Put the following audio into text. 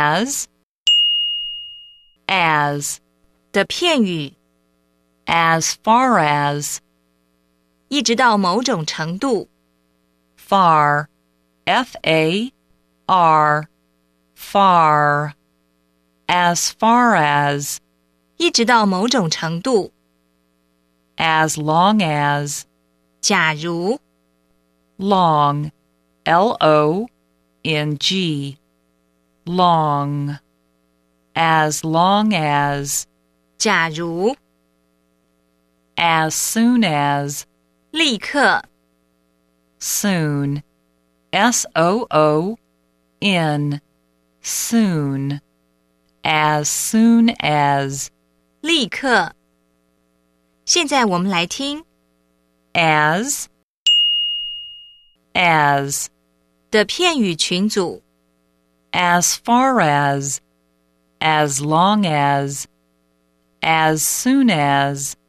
as 的片语 as far as 一直到某种程度 far F-A-R far as far as 一直到某种程度 as long as 假如 long L-O-N-G long as long as 假如 as soon as 立刻 soon S-O-O-N soon as soon as 立刻现在我们来听 as 的片语群组 as far as long as soon as